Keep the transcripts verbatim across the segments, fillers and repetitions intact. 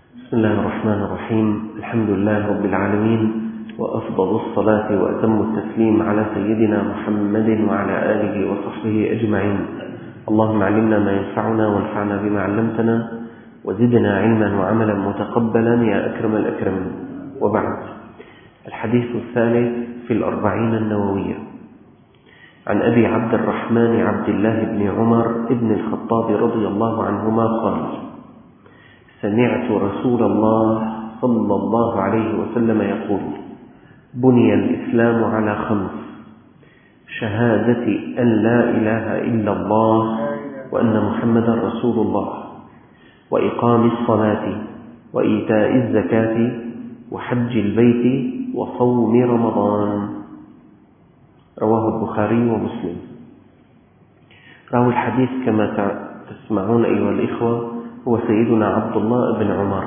بسم الله الرحمن الرحيم. الحمد لله رب العالمين، وأفضل الصلاة وأتم التسليم على سيدنا محمد وعلى آله وصحبه أجمعين. اللهم علمنا ما ينفعنا وانفعنا بما علمتنا وزدنا علما وعملا متقبلا يا أكرم الأكرمين. وبعد، الحديث الثالث في الأربعين النووية عن أبي عبد الرحمن عبد الله بن عمر بن الخطاب رضي الله عنهما قال: سمعت رسول الله صلى الله عليه وسلم يقول: بني الإسلام على خمس: شهادة أن لا إله إلا الله وأن محمدا رسول الله، وإقام الصلاة، وإيتاء الزكاة، وحج البيت، وصوم رمضان. رواه البخاري ومسلم. راوي الحديث كما تسمعون أيها الإخوة هو سيدنا عبد الله بن عمر.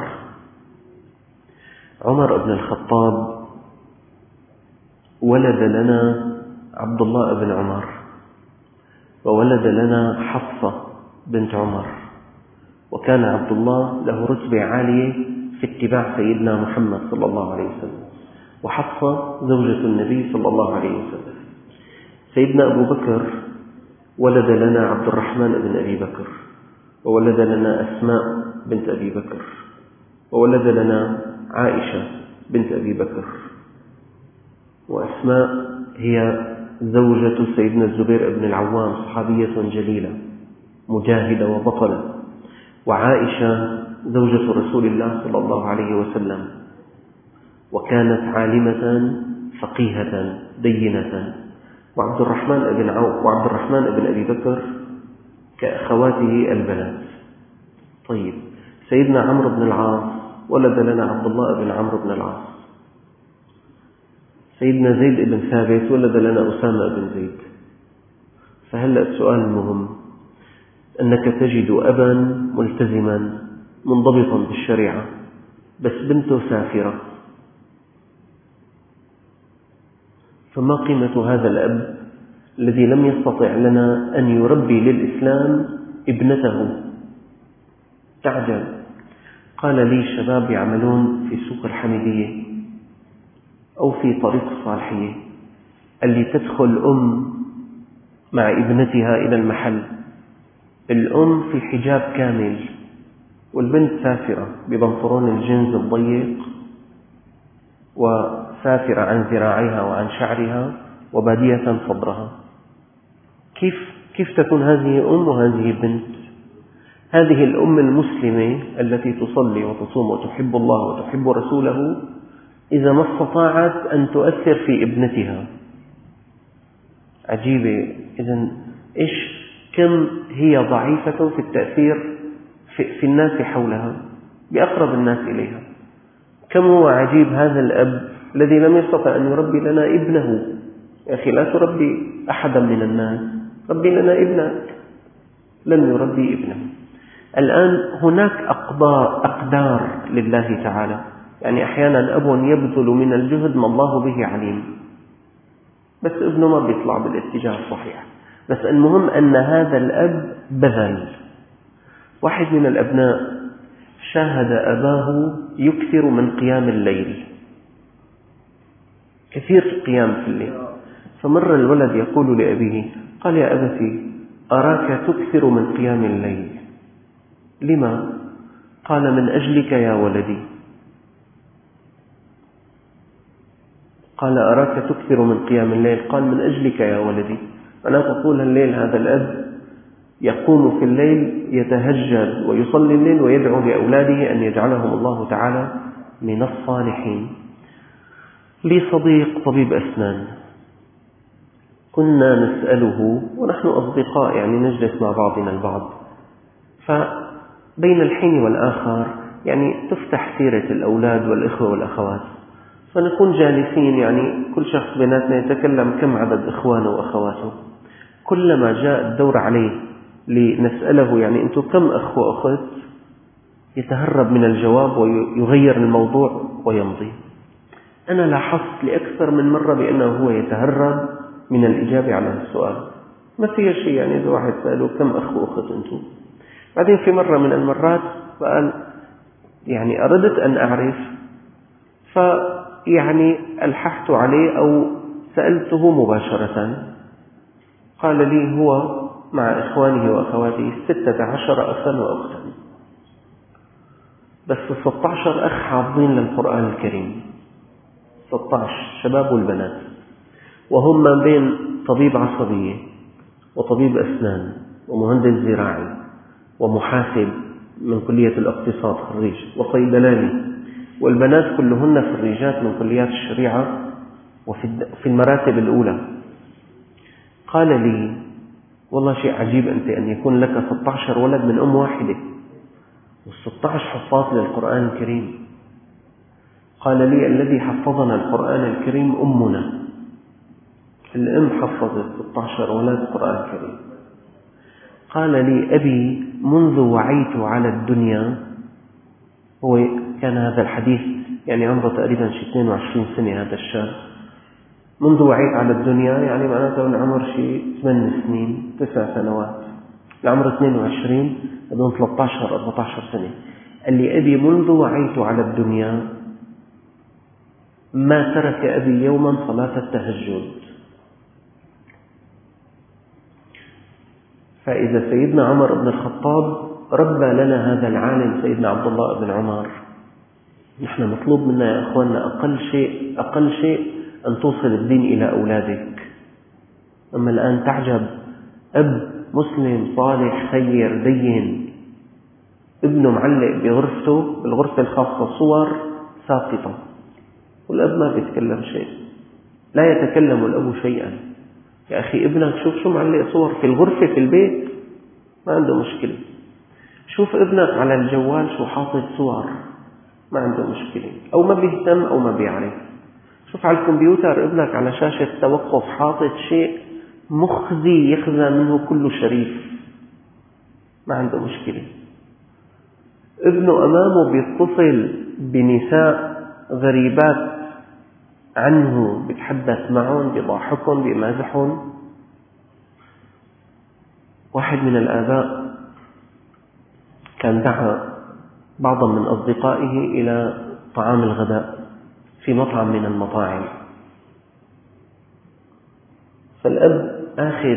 عمر بن الخطاب ولد لنا عبد الله بن عمر، وولد لنا حفصة بنت عمر، وكان عبد الله له رتبة عالية في اتباع سيدنا محمد صلى الله عليه وسلم، وحفصة زوجة النبي صلى الله عليه وسلم. سيدنا أبو بكر ولد لنا عبد الرحمن بن أبي بكر، وولد لنا أسماء بنت أبي بكر، وولد لنا عائشة بنت أبي بكر، وأسماء هي زوجة سيدنا الزبير بن العوام، صحابية جليلة مجاهدة وبطلة، وعائشة زوجة رسول الله صلى الله عليه وسلم، وكانت عالمة فقيهة دينة. وعبد الرحمن بن عوف وعبد الرحمن بن أبي بكر كأخواته البنات. طيب، سيدنا عمرو بن العاص ولد لنا عبد الله بن عمرو بن العاص. سيدنا زيد بن ثابت ولد لنا أسامة بن زيد. فهلأ السؤال المهم: أنك تجد أبا ملتزما منضبطا بالشريعة بس بنته سافرة، فما قيمة هذا الأب الذي لم يستطع لنا أن يربي للإسلام ابنته؟ تعجب. قال لي شباب يعملون في سوق الحميدية أو في طريق الصالحية، اللي تدخل أم مع ابنتها إلى المحل، الأم في حجاب كامل والبنت سافرة ببنطلون الجينز الضيق، وسافرة عن ذراعيها وعن شعرها وبادية صدرها. كيف كيف تكون هذه أم وهذه بنت؟ هذه الأم المسلمة التي تصلي وتصوم وتحب الله وتحب رسوله إذا ما استطاعت أن تؤثر في ابنتها. عجيبة. إذن إيش كم هي ضعيفة في التأثير في, في الناس حولها، بأقرب الناس إليها. كم هو عجيب هذا الأب الذي لم يستطع أن يربي لنا ابنه. يا أخي، لا تربي أحدا من الناس، ربي لنا ابنك. لن يربي ابنه. الآن هناك أقدار, أقدار لله تعالى، يعني أحيانا أب يبذل من الجهد ما الله به عليم، بس ابنه ما بيطلع بالاتجاه الصحيح. بس المهم أن هذا الأب بذل. واحد من الأبناء شاهد أباه يكثر من قيام الليل، كثير قيام في الليل. فمر الولد يقول لأبيه، قال: يا أبتي، أراك تكثر من قيام الليل، لما؟ قال: من أجلك يا ولدي. قال: أراك تكثر من قيام الليل. قال: من أجلك يا ولدي. أنا تقول الليل هذا الأب يقوم في الليل يتهجد ويصلي الليل ويدعو لأولاده أن يجعلهم الله تعالى من الصالحين. لي صديق طبيب أسنان، كنا نسأله ونحن أصدقاء، يعني نجلس مع بعضنا البعض، فبين الحين والآخر يعني تفتح سيرة الأولاد والإخوة والأخوات، فنكون جالسين، يعني كل شخص بيناتنا يتكلم كم عدد إخوانه وأخواته. كلما جاء الدور عليه لنسأله يعني أنتم كم أخ وأخت، يتهرب من الجواب ويغير الموضوع ويمضي. أنا لاحظت لأكثر من مرة بأنه هو يتهرب من الإجابة على السؤال. ما في شيء، يعني إذا واحد سأله كم أخ وأخت أنتم، بعدين في مرة من المرات قال: يعني أردت أن أعرف، فيعني ألححت عليه أو سألته مباشرة. قال لي هو مع إخوانه وأخواته ستة عشر أخا وأختا، بس ستة عشر أخ حافظين للقرآن الكريم، ستة عشر شباب والبنات، وهم ما بين طبيب عصبية وطبيب أسنان ومهندس زراعي ومحاسب من كلية الاقتصاد خريج وصيدلاني، والبنات كلهن خريجات من كليات الشريعة وفي المراتب الأولى. قال لي والله شيء عجيب أنت أن يكون لك ستة عشر ولد من أم واحدة والستة عشر حفاظ للقرآن الكريم. قال لي الذي حفظنا القرآن الكريم أمنا، الأم حفظت ستة عشر ولد القرآن الكريم. قال لي أبي منذ وعيت على الدنيا، هو كان هذا الحديث يعني عمره تقريبا شي اثنين وعشرين سنة هذا الشاب، منذ وعيت على الدنيا يعني معناته من عمر شي ثمان سنين تسع سنوات لعمر اثنين وعشرين بدون ثلاثة عشر أربعة عشر سنة. قال لي أبي منذ وعيت على الدنيا ما ترك أبي يوما صلاة التهجد. فإذا سيدنا عمر بن الخطاب ربى لنا هذا العالم سيدنا عبد الله بن عمر، نحن مطلوب منا يا أخواننا أقل شيء أقل شيء أن توصل الدين إلى أولادك. أما الآن تعجب، أب مسلم صالح خير دين، ابنه معلق بغرفته بالغرفة الخاصة صور ساقطة والأب ما بيتكلم شيء، لا يتكلم الأب شيئا. يا أخي ابنك شوف شو معلق صور في الغرفة في البيت، ما عنده مشكلة. شوف ابنك على الجوال شو حاطط صور، ما عنده مشكلة، أو ما بيهتم أو ما بيعرف. شوف على الكمبيوتر ابنك على شاشة توقف حاطط شيء مخزي يخزى منه كل شريف، ما عنده مشكلة. ابنه أمامه بيتصل بنساء غريبات عنه، بيتحدث معهم، بيضحكهم، بيمازحهم. واحد من الآباء كان دعا بعضا من أصدقائه إلى طعام الغداء في مطعم من المطاعم، فالأب آخذ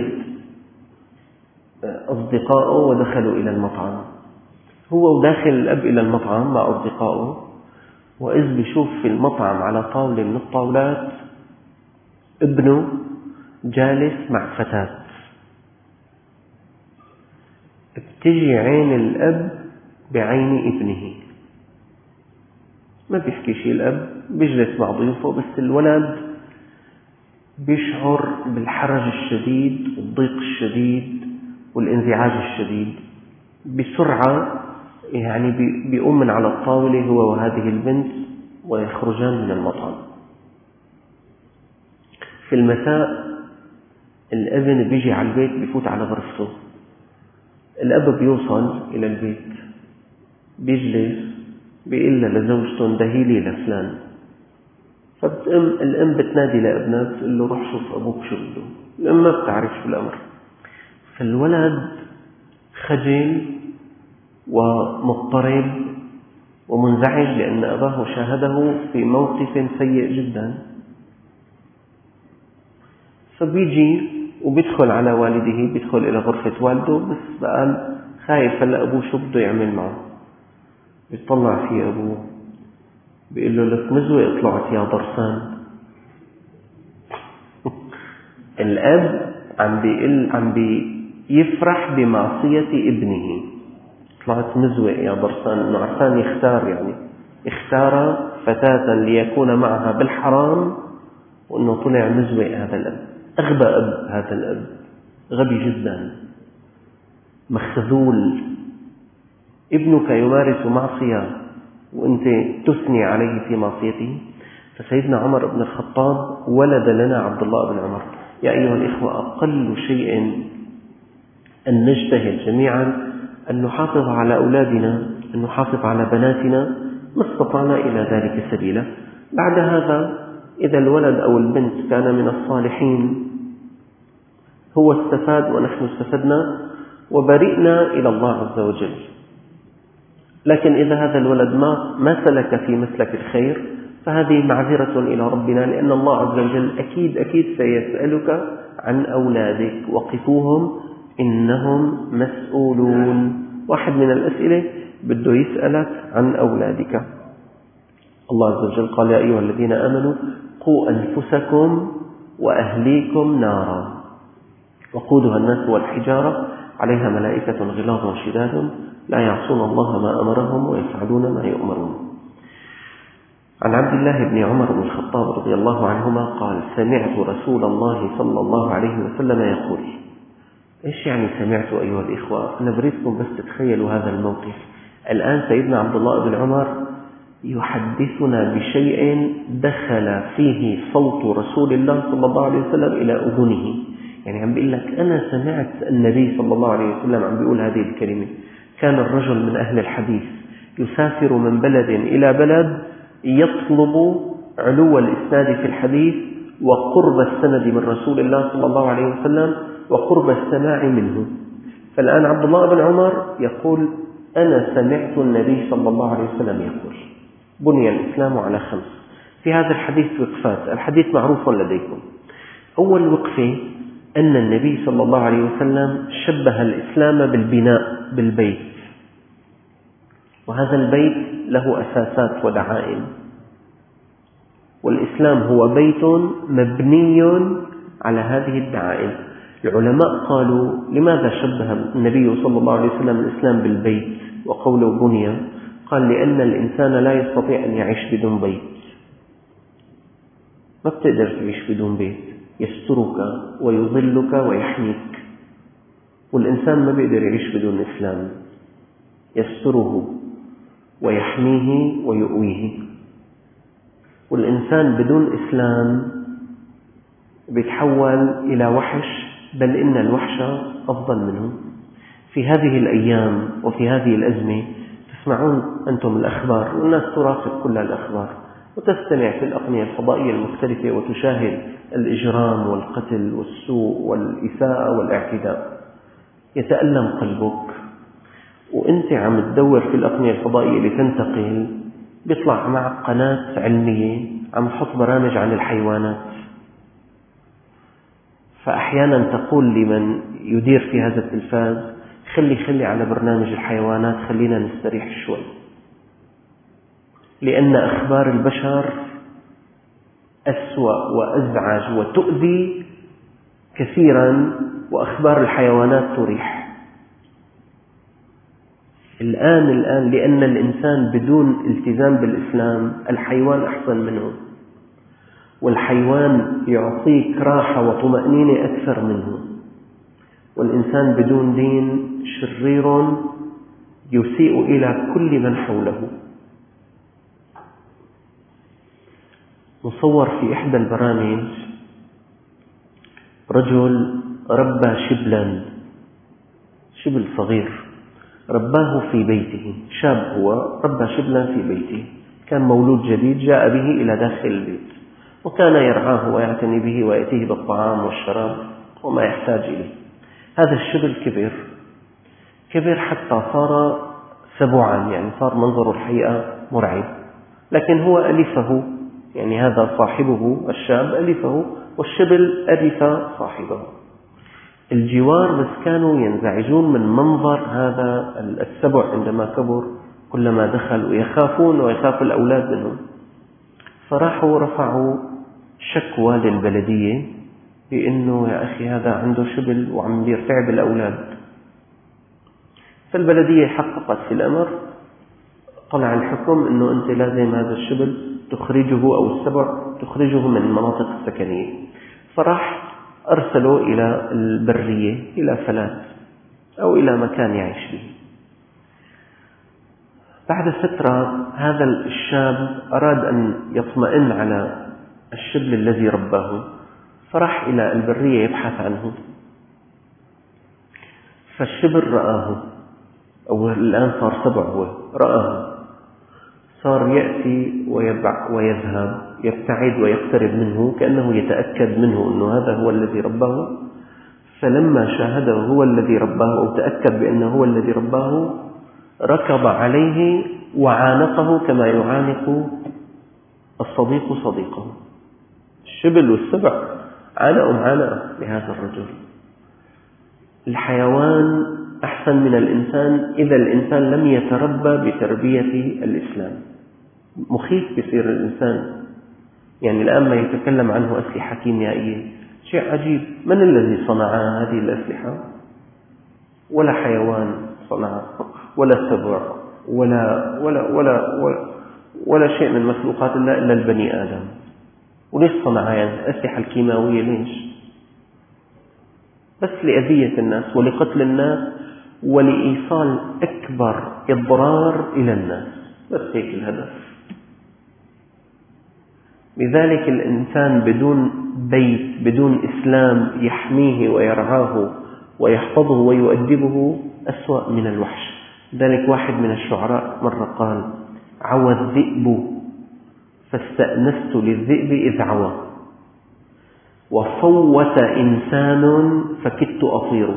أصدقائه ودخلوا إلى المطعم. هو وداخل الأب إلى المطعم مع أصدقائه، وإذ بيشوف في المطعم على طاولة من الطاولات ابنه جالس مع فتاة. بتجي عين الأب بعين ابنه، ما بيحكي شيء الأب، بيجلس مع ضيوفه، بس الولد بيشعر بالحرج الشديد والضيق الشديد والانزعاج الشديد. بسرعة يعني بيقوم من على الطاولة هو وهذه البنت ويخرجان من المطعم. في المساء الابن بيجي على البيت، بيفوت على غرفته. الأب بيوصل إلى البيت، بيجلس، بيقول لزوجته اندهي لي لفلان. فبتقوم الأم بتنادي لابنها بتقول له روح شوف أبوك شو بده. الأم ما بتعرف شو الأمر. فالولد خجل ومضطرب ومنزعج لأن أباه شاهده في موقف سيء جدا. فبيجي وبيدخل على والده، بيدخل إلى غرفة والده، بس بقى خايف هلا أبوه شو بده يعمل معه. بيطلع فيه أبوه بيقول له لك مزوق طلعت يا ضرسان. الأب عم بيقل عم بيفرح بمعصية ابنه، طلعت مزوق يا ضرسان، إنه عشان يختار، يعني اختار فتاة ليكون معها بالحرام، وإنه طلع مزوق. هذا الأب أغبى أب، هذا الأب غبي جدا مخذول. ابنك يمارس معصية وأنت تثني عليه في معصيته. فسيدنا عمر بن الخطاب ولد لنا عبد الله بن عمر. يا أيها الإخوة، أقل شيء أن نجتهد جميعا أن نحافظ على أولادنا، أن نحافظ على بناتنا ما استطعنا إلى ذلك سبيلا. بعد هذا إذا الولد أو البنت كان من الصالحين هو استفاد ونحن استفدنا وبرئنا إلى الله عز وجل. لكن إذا هذا الولد ما ما سلك في مسلك الخير فهذه معذرة إلى ربنا، لأن الله عز وجل أكيد أكيد سيسألك عن أولادك، وقفوهم إنهم مسؤولون. واحد من الأسئلة بده يسألك عن أولادك. الله عز وجل قال: يا أيها الذين آمنوا قوا أنفسكم وأهليكم نارا وقودها الناس والحجارة عليها ملائكة غلاظ شداد لا يعصون الله ما أمرهم ويفعلون ما يؤمرون. عن عبد الله بن عمر بن الخطاب رضي الله عنهما قال: سمعت رسول الله صلى الله عليه وسلم يقول. إيش يعني سمعت أيها الإخوة؟ أنا بريدكم بس تتخيلوا هذا الموقف. الآن سيدنا عبد الله بن عمر يحدثنا بشيء دخل فيه صوت رسول الله صلى الله عليه وسلم إلى أذنه. يعني عم بيقول لك أنا سمعت النبي صلى الله عليه وسلم عم بيقول هذه الكلمة. كان الرجل من أهل الحديث يسافر من بلد إلى بلد يطلب علو الإسناد في الحديث وقرب السند من رسول الله صلى الله عليه وسلم وقرب السماع منه. فالآن عبد الله بن عمر يقول: أنا سمعت النبي صلى الله عليه وسلم يقول: بني الإسلام على خمس. في هذا الحديث وقفات، الحديث معروف لديكم. أول وقفة أن النبي صلى الله عليه وسلم شبه الإسلام بالبناء، بالبيت، وهذا البيت له أساسات ودعائم، والإسلام هو بيت مبني على هذه الدعائم. العلماء قالوا: لماذا شبه النبي صلى الله عليه وسلم الإسلام بالبيت وقوله بني؟ قال: لأن الإنسان لا يستطيع أن يعيش بدون بيت. ما بتقدر تعيش بدون بيت، يسترك ويظلك ويحميك. والإنسان ما بيقدر يعيش بدون إسلام، يستره ويحميه ويؤويه. والإنسان بدون إسلام بيتحول إلى وحش، بل إن الوحش أفضل منه. في هذه الأيام وفي هذه الأزمة تسمعون أنتم الأخبار، والناس تراقب كل الأخبار وتستمع في الأقنية الفضائية المختلفة وتشاهد الإجرام والقتل والسوء والإساءة والاعتداء. يتألم قلبك وأنت عم تدور في الأقنية الفضائية لتنتقل، بيطلع معك قناة علمية عم تحط برامج عن الحيوانات. فأحيانا تقول لمن يدير في هذا التلفاز: خلي خلي على برنامج الحيوانات، خلينا نستريح شوي، لأن أخبار البشر أسوأ وأزعج وتؤذي كثيرا، وأخبار الحيوانات تريح. الآن الآن لأن الإنسان بدون التزام بالإسلام الحيوان أحسن منه، والحيوان يعطيك راحة وطمأنينة أكثر منه، والإنسان بدون دين شرير يسيء إلى كل من حوله. مصور في إحدى البرامج رجل ربى شبلا، شبل صغير رباه في بيته، شاب هو ربى شبلا في بيته، كان مولود جديد جاء به إلى داخل البيت، وكان يرعاه ويعتني به ويأتيه بالطعام والشراب وما يحتاج إليه. هذا الشبل كبر كبر حتى صار سبوعا، يعني صار منظره الحقيقة مرعب، لكن هو ألفه، يعني هذا صاحبه الشاب ألفه، والشبل ألف صاحبه. الجوار بس كانوا ينزعجون من منظر هذا السبع عندما كبر، كلما دخل ويخافون ويخاف الأولاد منهم، فراحوا رفعوا شكوى للبلدية بأنه يا أخي هذا عنده شبل وعم يرتعب الأولاد. فالبلدية حققت في الأمر، طلع الحكم أنه أنت لازم هذا الشبل تخرجه أو السبع تخرجه من المناطق السكنية. فراح أرسلوا إلى البرية، إلى فلات أو إلى مكان يعيش به. بعد فترة هذا الشاب أراد أن يطمئن على الشبل الذي رباه، فراح إلى البرية يبحث عنه، فالشبل رآه، أو الآن صار سبع، هو رآه، صار يأتي ويبع ويذهب، يبتعد ويقترب منه كأنه يتأكد منه أنه هذا هو الذي رباه. فلما شاهده هو الذي رباه أو تأكد بأنه هو الذي رباه، ركض عليه وعانقه كما يعانق الصديق صديقه. الشبل والسبع عانقوا معانقة لهذا الرجل. الحيوان أحسن من الإنسان إذا الإنسان لم يتربى بتربية الإسلام. مخيف بصير الإنسان. يعني الآن ما يتكلم عنه أسلحة كيميائية شيء عجيب. من الذي صنع هذه الأسلحة؟ ولا حيوان صنع، ولا سبع، ولا, ولا, ولا, ولا, ولا شيء من مخلوقات الله إلا البني آدم. وليش صنع يعني الأسلحة الكيماوية؟ ليش؟ بس لأذية الناس ولقتل الناس ولإيصال أكبر إضرار إلى الناس، بس هيك الهدف. لذلك الإنسان بدون بيت، بدون إسلام يحميه ويرعاه ويحفظه ويؤدبه أسوأ من الوحش. ذلك واحد من الشعراء مرة قال: عوى الذئب فاستأنست للذئب إذ عوى، وفوت إنسان فكدت أطير.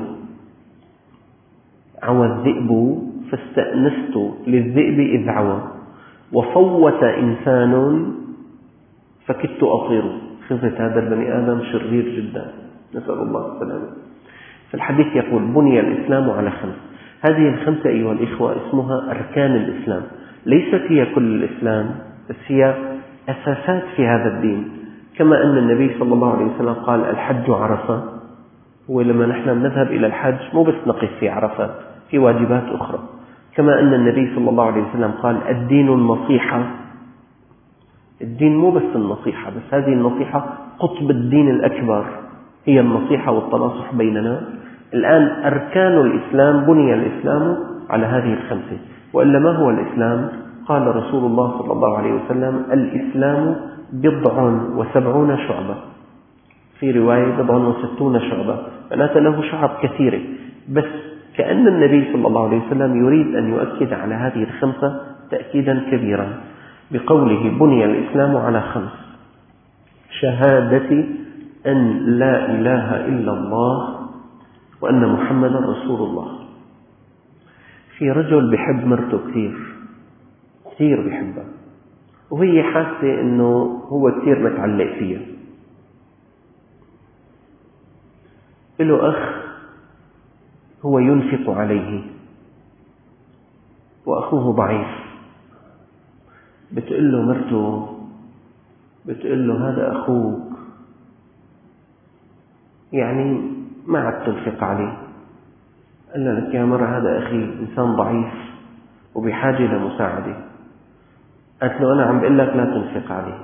عوى الذئب فاستأنست للذئب إذ عوى، وفوت إنسان فكدت أطير. خفت هذا البني آدم شرير جدا، نسأل الله السلامة. فالحديث يقول: بني الإسلام على خمس. هذه الخمسة أيها الإخوة اسمها أركان الإسلام. ليست هي كل الإسلام، بس هي أساسات في هذا الدين. كما أن النبي صلى الله عليه وسلم قال: الحج عرفة. ولما نحن نذهب إلى الحج مو بس نقف في عرفات، في واجبات أخرى. كما أن النبي صلى الله عليه وسلم قال: الدين النصيحة. الدين مو بس النصيحة، بس هذه النصيحة قطب الدين الأكبر، هي النصيحة والتناصح بيننا. الآن أركان الإسلام، بني الإسلام على هذه الخمسة. وإلا ما هو الإسلام؟ قال رسول الله صلى الله عليه وسلم: الإسلام بضع وسبعون شعبة، في رواية بضع وستون شعبة، معناته له شعب كثيرة. بس كأن النبي صلى الله عليه وسلم يريد أن يؤكد على هذه الخمسة تأكيدا كبيرا بقوله: بني الإسلام على خمس: شهادة أن لا إله إلا الله وأن محمدا رسول الله. في رجل بحب مرته كثير كثير بحبها، وهي حاسة أنه هو كثير متعلق فيها. له أخ هو ينفق عليه وأخوه ضعيف. بتقول له مرته، بتقول له: هذا أخوك يعني ما عاد تنفق عليه. قال لك: يا مرة هذا أخي إنسان ضعيف وبحاجة لمساعدة. قالت له: أنا عم بقول لك لا تنفق عليه.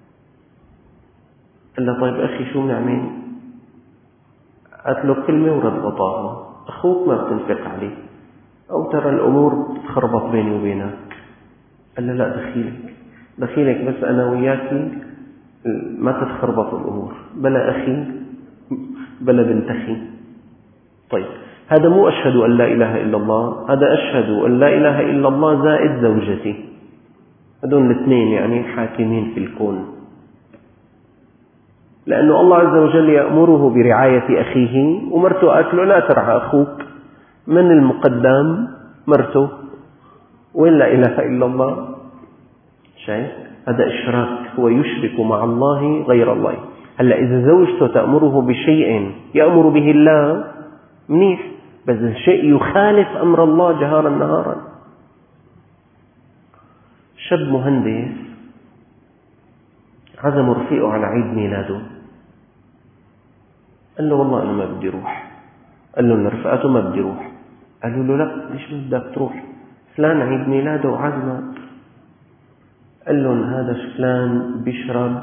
قال له: طيب أخي شو نعمل؟ قالت له كلمة ورد غطاها: أخوك ما بتنفق عليه، أو ترى الأمور تخربط بيني وبينك. قال له: لا دخيلك دخيلك بس أنا وياك ما تتخربط الأمور، بلا أخي بلا بنت أخي. طيب هذا مو أشهد أن لا إله إلا الله، هذا أشهد أن لا إله إلا الله زائد زوجتي. هذول الاثنين يعني حاكمين في الكون، لأنه الله عز وجل يأمره برعاية أخيه، ومرته قالت له: لا ترعى أخوك. من المقدم؟ مرته. وين لا إله إلا الله؟ شايف؟ هذا إشراك، هو يشرك مع الله غير الله. هلأ إذا زوجته تأمره بشيء يأمر به الله منيح، بس الشيء يخالف أمر الله جهارا نهارا. شاب مهندس عزم رفيقه على عيد ميلاده، قال له: والله أنا ما بدي روح. قال له لرفقاته: ما بدي روح. قالوا له: لا ليش ما بدك تروح؟ فلان عيد ميلاده وعزمك. قال لهم: هذا فلان بيشرب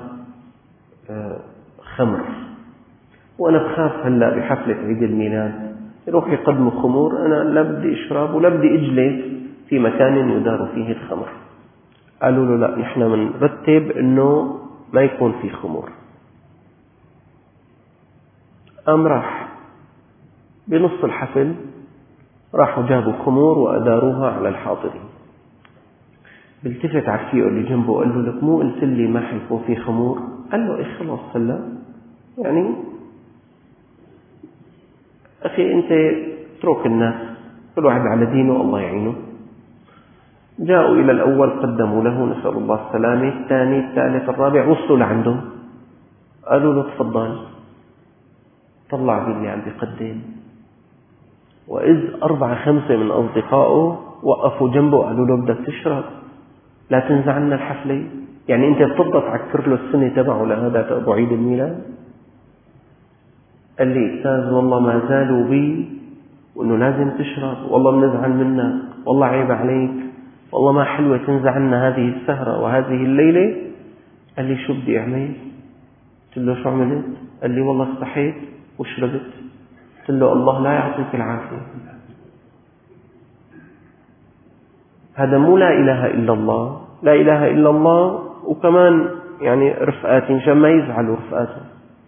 خمر، وأنا بخاف هلأ بحفلة عيد الميلاد يروح يقدموا خمور، أنا لا بدي أشرب ولا بدي أجلس في مكان يدار فيه الخمر. قالوا له: لا نحن منرتب أنه ما يكون في خمور. قام راح بنص الحفل، راحوا جابوا خمور وأداروها على الحاضرين. بالتفت على رفيقه اللي جنبه قال له: لك مو قلت لي ما حيكون في خمور؟ قال له: إيه خلاص هلا يعني أخي أنت اترك الناس، كل واحد على دينه الله يعينه. جاءوا إلى الأول قدموا له، نسأل الله السلامة، الثاني الثالث الرابع، وصلوا لعنده قالوا له تفضل. طلع باللي عم بيقدم، وإذ أربعة خمسة من أصدقائه وقفوا جنبه قالوا له بدك تشرب، لا تنزع عنا الحفلة، يعني أنت بتفضل تعكر له السنة تبعه لهذا أبو عيد الميلاد؟ قال لي أستاذ والله ما زالوا بي وأنه لازم تشرب، والله بنزعل منك، والله عيب عليك، والله ما حلوة تنزع عنا هذه السهرة وهذه الليلة. قال لي شو بدي أعمل؟ قلت له شو عملت؟ قال لي والله استحيت وشربت. قلت له الله لا يعطيك العافية، هذا مو لا إله إلا الله، لا إله إلا الله وكمان يعني رفقاتي مشان ما يزعلوا رفقاته.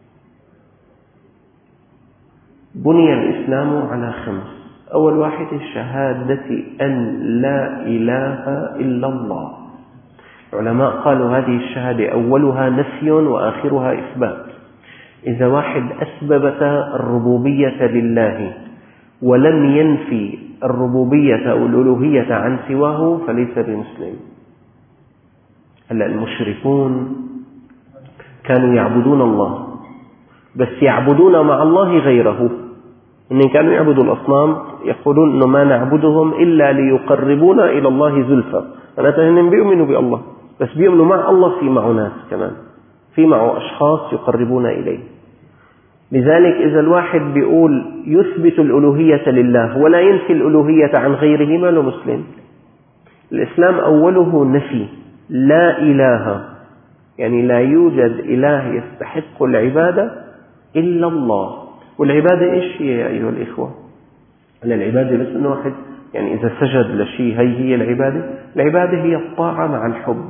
بني الإسلام على خمس، أول واحد الشهادة أن لا إله إلا الله. العلماء قالوا هذه الشهادة أولها نفي وآخرها إثبات. إذا واحد أثبت الربوبية لله ولم ينفي الربوبية أو الألوهية عن سواه فليس بمسلم. هلأ المشركون كانوا يعبدون الله بس يعبدون مع الله غيره، إن كانوا يعبدوا الأصنام يقولون إنه ما نعبدهم إلا ليقربونا إلى الله زلفى، معناتها إنهم بيؤمنوا بالله بس بيؤمنوا مع الله، في معه ناس كمان، في معه أشخاص يقربون إليه. لذلك إذا الواحد بيقول يثبت الألوهية لله ولا ينفي الألوهية عن غيره ما له مسلم. الإسلام أوله نفي، لا إله، يعني لا يوجد إله يستحق العبادة إلا الله. والعبادة إيش هي يا أيها الإخوة؟ العبادة بس إنه واحد يعني إذا سجد لشيء، هي هي العبادة. العبادة هي الطاعة مع الحب،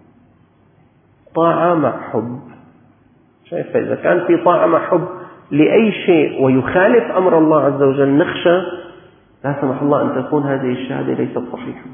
طاعة مع حب. شايف؟ إذا كان في طاعة مع حب لأي شيء ويخالف أمر الله عز وجل نخشى لا سمح الله أن تكون هذه الشهادة ليست صحيحة.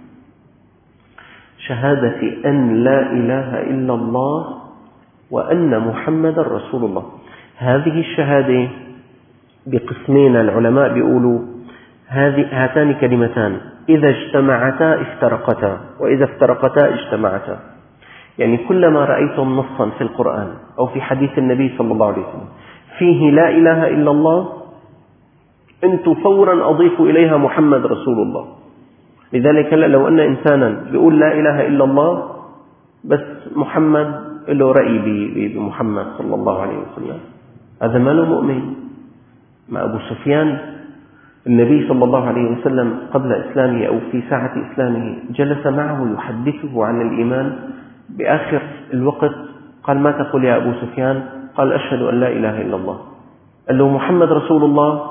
شهادة أن لا إله إلا الله وأن محمد رسول الله. هذه الشهادة بقسمين، العلماء بيقولوا هذه هاتان كلمتان إذا اجتمعتا افترقتا وإذا افترقتا اجتمعتا. يعني كلما رأيتم نصا في القرآن أو في حديث النبي صلى الله عليه وسلم فيه لا إله إلا الله، أنتم فورا أضيفوا إليها محمد رسول الله. لذلك لو أن إنسانا بيقول لا إله إلا الله بس محمد له رأي بمحمد صلى الله عليه وسلم، هذا ما له مؤمن. مع أبو سفيان النبي صلى الله عليه وسلم قبل إسلامه أو في ساعة إسلامه جلس معه يحدثه عن الإيمان. بآخر الوقت قال ما تقول يا أبو سفيان؟ قال أشهد أن لا إله إلا الله. قال له محمد رسول الله؟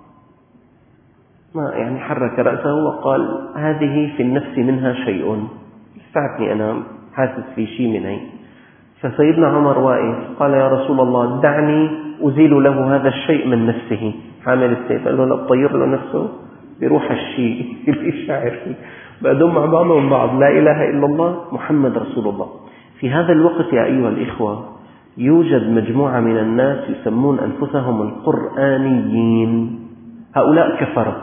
ما يعني حرك رأسه وقال هذه في النفس منها شيء، استعتني أنا حاسس في شيء من هي. فسيدنا عمر واقف قال يا رسول الله دعني أزيل له هذا الشيء من نفسه. حامل السيف قال له لا تطير له نفسه بروح الشيء اللي شاعر فيه. بعدهم مع بعضهم بعض لا إله إلا الله محمد رسول الله. في هذا الوقت يا أيها الإخوة يوجد مجموعة من الناس يسمون أنفسهم القرآنيين. هؤلاء كفرة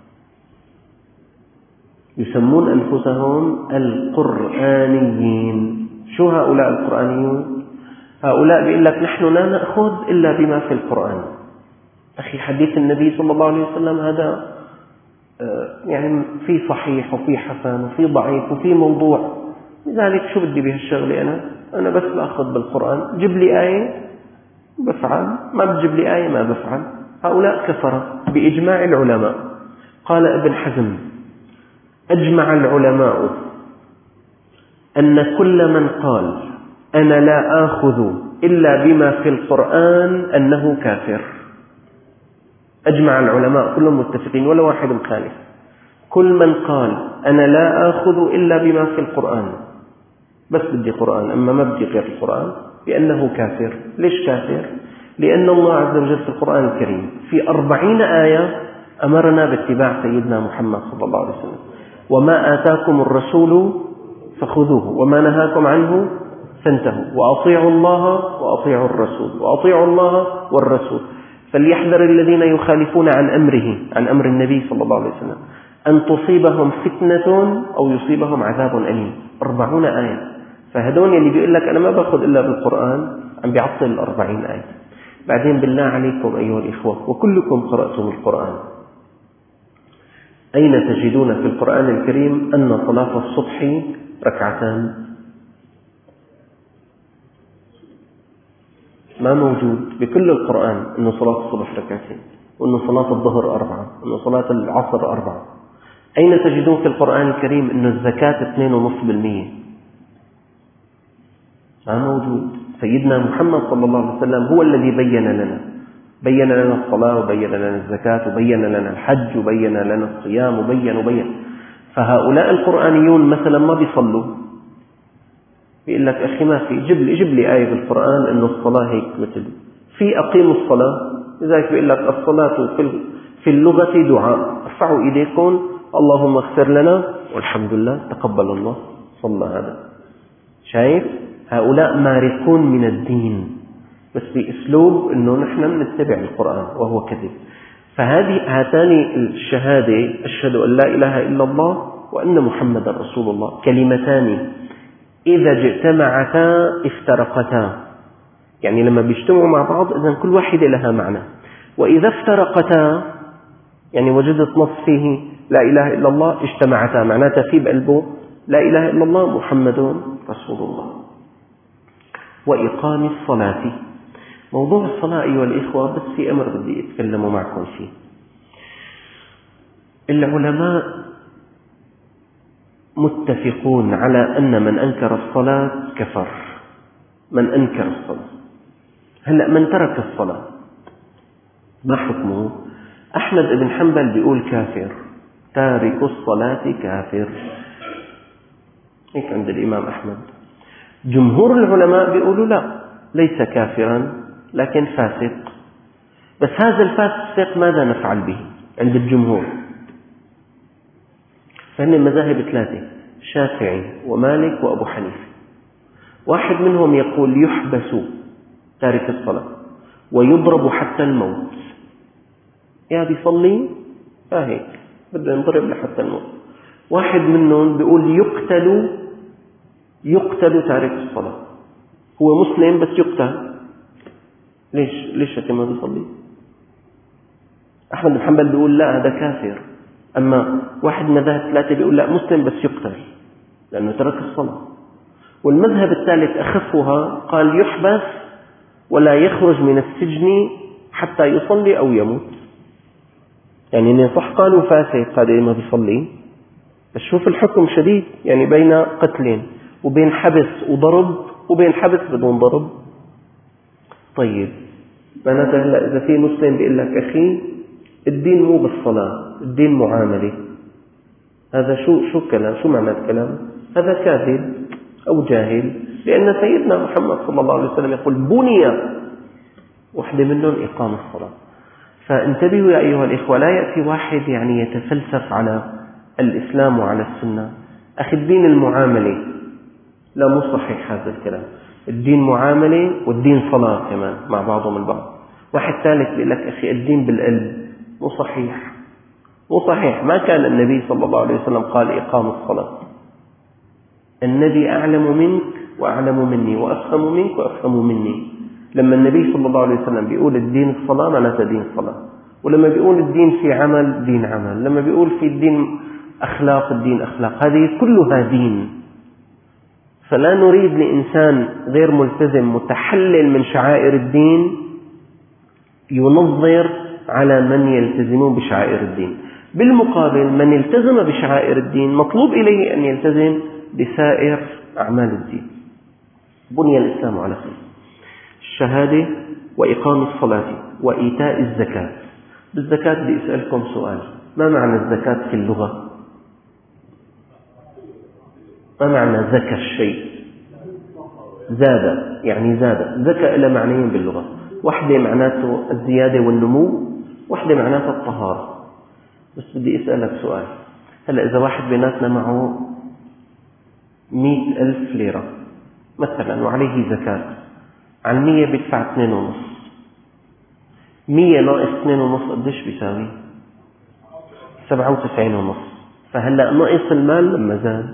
يسمون أنفسهم القرآنيين. شو هؤلاء القرآنيون؟ هؤلاء بيقول لك نحن لا نأخذ إلا بما في القرآن. أخي حديث النبي صلى الله عليه وسلم هذا يعني في صحيح وفي حسن وفي ضعيف وفي موضوع، لذلك شو بدي بهالشغلة؟ أنا أنا بس بأخذ بالقرآن، جيب لي آية بفعل، ما بتجيب لي آية ما بفعل. هؤلاء كفرة بإجماع العلماء. قال ابن حزم أجمع العلماء أن كل من قال أنا لا آخذ إلا بما في القرآن أنه كافر. أجمع العلماء كلهم متفقين ولا واحد مخالف. كل من قال أنا لا آخذ إلا بما في القرآن، بس بدي قرآن أما ما بدي غير القرآن، بأنه كافر. ليش كافر؟ لأن الله عز وجل في القرآن الكريم في أربعين آية أمرنا باتباع سيدنا محمد صلى الله عليه وسلم. وما آتاكم الرسول فخذوه وما نهاكم عنه فانتهوا وأطيعوا الله وأطيعوا الرسول وأطيعوا الله والرسول. فليحذر الذين يخالفون عن أمره، عن أمر النبي صلى الله عليه وسلم، أن تصيبهم فتنة أو يصيبهم عذاب أليم. أربعون آية. فهدون اللي بيقول لك أنا ما باخذ إلا بالقرآن عم بيعطل الأربعين آية. بعدين بالله عليكم أيها الإخوة، وكلكم قرأتم القرآن، أين تجدون في القرآن الكريم أن صلاة الصبح ركعتان؟ ما موجود بكل القرآن أن صلاة الصبح ركعتين، وأن صلاة الظهر أربعة، وأن صلاة العصر أربعة. أين تجدون في القرآن الكريم أن الزكاة اثنين ونصف بالمية؟ ما موجود. سيدنا محمد صلى الله عليه وسلم هو الذي بين لنا بين لنا الصلاة، وبين لنا الزكاة، وبين لنا الحج، وبين لنا الصيام، وبين وبين. فهؤلاء القرآنيون مثلا ما بيصلوا، بيقول لك أخي ما في، جيب لي جيب لي آية بالقرآن إنه الصلاة هيك مثل في أقيموا الصلاة. لذلك بيقول لك الصلاة في في اللغة دعاء، ارفعوا إيديكم اللهم اغفر لنا والحمد لله تقبل الله صلى. هذا شايف؟ هؤلاء مارقون من الدين، بس بأسلوب إنه نحن نتبع القرآن وهو كذب. فهذه هاتان الشهادة، أشهد أن لا إله إلا الله وأن محمد رسول الله، كلمتان إذا اجتمعتا افترقتا. يعني لما بيجتمعوا مع بعض إذن كل واحدة لها معنى، وإذا افترقتا يعني وجدت نص فيه لا إله إلا الله اجتمعتا، معناتها في بقلبه لا إله إلا الله محمد رسول الله. وإقام الصلاة. موضوع الصلاة أيها الإخوة بس في أمر بدي أتكلم معكم فيه. العلماء متفقون على أن من أنكر الصلاة كفر. من أنكر الصلاة، هلأ من ترك الصلاة ما حكمه؟ أحمد بن حنبل بيقول كافر، تارك الصلاة كافر، هيك عند الإمام أحمد. جمهور العلماء بيقولوا لا، ليس كافرا لكن فاسق. بس هذا الفاسق ماذا نفعل به عند الجمهور؟ فهن المذاهب ثلاثة، شافعي ومالك وأبو حنيفة. واحد منهم يقول يحبس تارك الصلاة ويضرب حتى الموت. يا بيصلي فهيك بده ينضرب لحتى الموت. واحد منهم بيقول يقتل يقتل تارك الصلاة، هو مسلم بس يقتل. ليش ليش هيك ما بيصلي؟ أحمد بن حنبل بيقول لا هذا كافر. أما واحد من المذاهب ثلاثة بيقول لا مسلم بس يقتل لأنه ترك الصلاة. والمذهب الثالث أخفها، قال يحبس ولا يخرج من السجن حتى يصلي أو يموت. يعني إن صح قالوا فاسق هذا ما بيصلي، بس شوف الحكم شديد، يعني بين قتلين وبين حبس وضرب وبين حبس بدون ضرب. طيب معناتها هلا إذا في مسلم بيقول لك أخي الدين مو بالصلاة، الدين معاملة، هذا شو شو كلام؟ شو معنى الكلام؟ هذا كاذب أو جاهل، لأن سيدنا محمد صلى الله عليه وسلم يقول بني، واحدة منهم إقام الصلاة. فانتبهوا يا أيها الإخوة، لا يأتي واحد يعني يتفلسف على الإسلام وعلى السنة. أخي الدين المعاملة، لا مو صحيح هذا الكلام. الدين معاملة والدين صلاة كمان مع بعضهم البعض. واحد ثالث بيقول لك أخي الدين بالقلب، مو صحيح مو صحيح. ما كان النبي صلى الله عليه وسلم قال إقام الصلاة. النبي أعلم منك وأعلم مني وأفهم منك وأفهم مني. لما النبي صلى الله عليه وسلم بيقول الدين الصلاة معناته دين صلاة، ولما بيقول الدين في عمل دين عمل، لما بيقول في الدين أخلاق الدين أخلاق، هذه كلها دين. فلا نريد لإنسان غير ملتزم متحلل من شعائر الدين ينظر على من يلتزمون بشعائر الدين. بالمقابل من التزم بشعائر الدين مطلوب إليه أن يلتزم بسائر أعمال الدين. بني الإسلام على خير. الشهادة وإقام الصلاة وإيتاء الزكاة. بالزكاة بدي أسألكم سؤال، ما معنى الزكاة في اللغة؟ ما معنى زكى الشيء؟ زاد، يعني زاد. زكى إلى معنيين باللغة، واحدة معناته الزيادة والنمو، واحدة معناته الطهارة. بس بدي أسألك سؤال، هلأ إذا واحد بيناتنا معه مئة ألف ليرة مثلا وعليه زكاة، على المية بيدفع اثنين ونص، مية ناقص اثنين ونص قديش بيساوي؟ سبعة وتسعين ونص. فهلأ نقص المال لما زاد،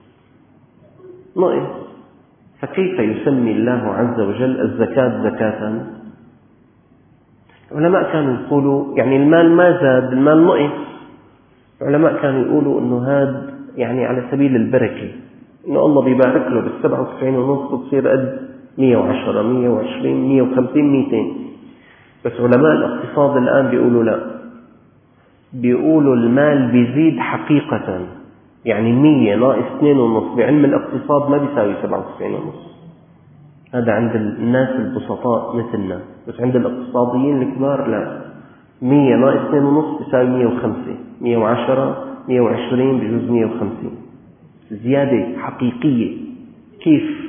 نقص. فكيف يسمي الله عز وجل الزكاة زكاة؟ العلماء كانوا يقولوا يعني المال ما زاد، المال نقص. العلماء كانوا يقولوا أنه هذا يعني على سبيل البركة، أنه الله بيبارك له بالسبعة وتسعين ونص بتصير قد مية وعشرة مية وعشرين مية وخمسين ميتين. بس علماء الاقتصاد الآن بيقولوا لا، بيقولوا المال بيزيد حقيقة. يعني مية ناقص اثنين ونص بعلم الاقتصاد ما بيساوي سبعة وتسعين ونص. هذا عند الناس البسطاء مثلنا، بس عند الاقتصاديين الكبار لا، مية ناقص اثنين ونص بيساوي مية وخمسة مية وعشرة مية وعشرين بجوز مية وخمسين. زيادة حقيقية. كيف؟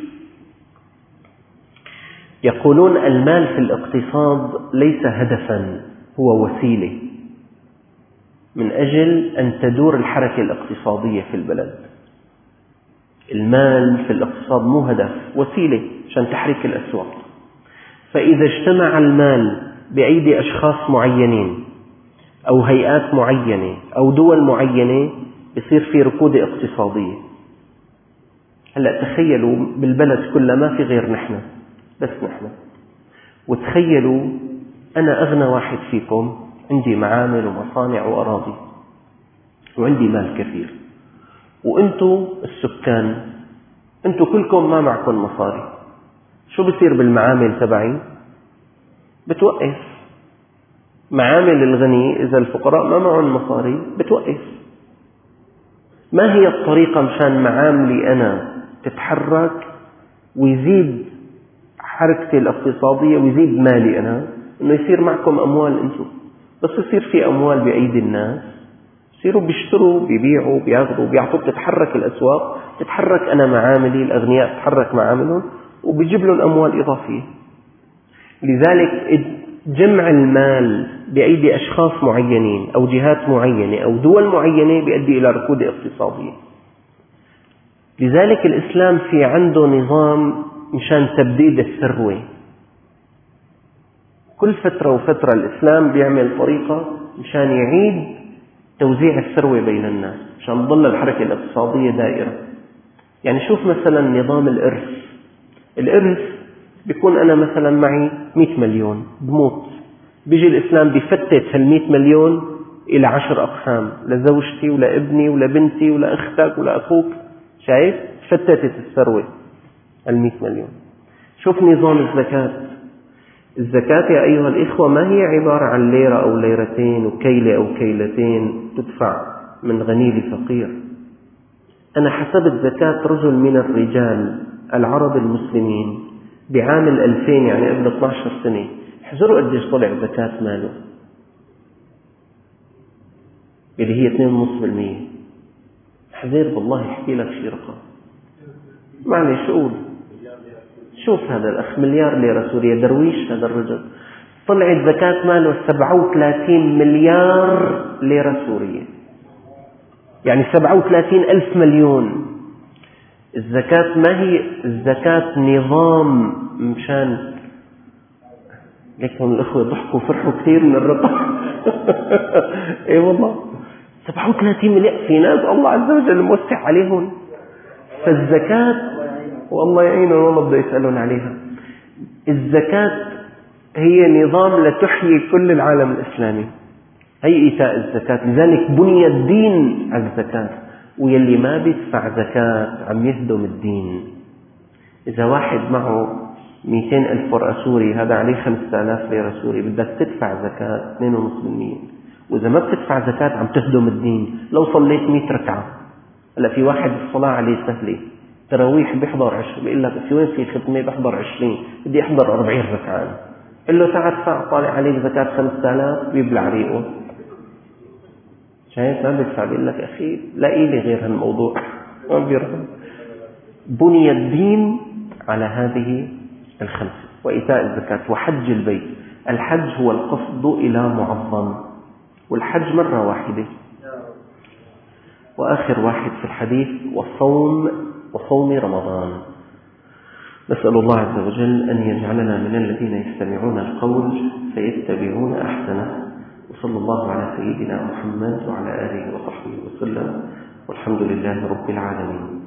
يقولون المال في الاقتصاد ليس هدفا، هو وسيلة من أجل أن تدور الحركة الاقتصادية في البلد. المال في الاقتصاد مو هدف، وسيلة عشان تحرك الأسواق. فإذا اجتمع المال بأيدي أشخاص معينين أو هيئات معينة أو دول معينة يصير في ركود اقتصادية. هلأ تخيلوا بالبلد كلها ما في غير نحن، بس نحن. وتخيلوا أنا أغنى واحد فيكم، عندي معامل ومصانع وأراضي وعندي مال كثير، وأنتوا السكان أنتوا كلكم ما معكم مصاري. شو بصير بالمعامل تبعي؟ بتوقف. معامل الغني إذا الفقراء ما معهم مصاري بتوقف. ما هي الطريقة مشان معاملي أنا تتحرك ويزيد حركتي الاقتصادية ويزيد مالي أنا؟ إنه يصير معكم أموال أنتم. بس يصير في أموال بأيدي الناس، يصيروا بيشتروا بيبيعوا بياخذوا بيعطوا، تتحرك الأسواق، تتحرك أنا معاملي، الأغنياء تتحرك معاملهم وبيجيب لهم أموال إضافية. لذلك جمع المال بأيدي أشخاص معينين أو جهات معينة أو دول معينة بيؤدي إلى ركود اقتصادية. لذلك الإسلام في عنده نظام مشان تبديد الثروة. كل فترة وفترة الإسلام بيعمل طريقة مشان يعيد توزيع الثروة بين الناس، مشان تظل الحركة الاقتصادية دائرة. يعني شوف مثلا نظام الإرث. الإرث بيكون أنا مثلا معي مئة مليون بموت، بيجي الإسلام بيفتت هالمئة مليون إلى عشر أقسام، لزوجتي ولا ابني ولا بنتي ولا أختك ولا أخوك. شايف؟ فتتت الثروة المئة مليون. شوف نظام الزكاة. الزكاة يا أيها الإخوة ما هي عبارة عن ليرة أو ليرتين وكيلة أو كيلتين تدفع من غني لفقير. أنا حسبت زكاة رجل من الرجال العرب المسلمين بعام الألفين، يعني قبل اثني عشر سنة، احذروا قديش طلع زكاة ماله، اللي هي اثنين ونص بالمية. حذير بالله يحكي لك شي رقم، معلش قول. شوف هذا الأخ، مليار ليرة سورية، درويش هذا الرجل، طلعت زكاة ماله سبعة وثلاثين مليار ليرة سورية، يعني سبعة وثلاثين ألف مليون. الزكاة ما هي الزكاة نظام مشان لكم الأخوة ضحكوا فرحوا كثير من الرقم. اي والله سبعة وثلاثين مليار، في ناس الله عز وجل موسع عليهم. فالزكاة والله يعينهم والله بده يسألون عليها. الزكاة هي نظام لتحيي كل العالم الإسلامي، هي إيتاء الزكاة. لذلك بني الدين على الزكاة، ويلي ما بيدفع زكاة عم يهدم الدين. إذا واحد معه مئتين ألف ورقة سوري، هذا عليه خمسة آلاف ليرة سوري، بدك تدفع زكاة اثنين ونص بالمية. وإذا ما بتدفع زكاة عم تهدم الدين. لو صليت مئة ركعة، هلا في واحد الصلاة عليه سهلة، تراويح بيحضر عشر، بيقول لك في وين في ختمة بحضر عشرين، بدي أحضر أربعين ركعة. قل له تعال ادفع، طالع عليك زكاة خمسة آلاف، بيبلع ريقه. شايف؟ ما بيدفع، بيقول لك أخي لاقي لي غير هالموضوع. ما بيرضى. بني الدين على هذه الخمسة، وإيتاء الزكاة وحج البيت. الحج هو القصد إلى معظم، والحج مرة واحدة. وآخر واحد في الحديث والصوم، وصوم رمضان. نسأل الله عز وجل أن يجعلنا من الذين يستمعون القول فيتبعون أحسنه. وصلى الله على سيدنا محمد وعلى آله وصحبه وسلم، والحمد لله رب العالمين.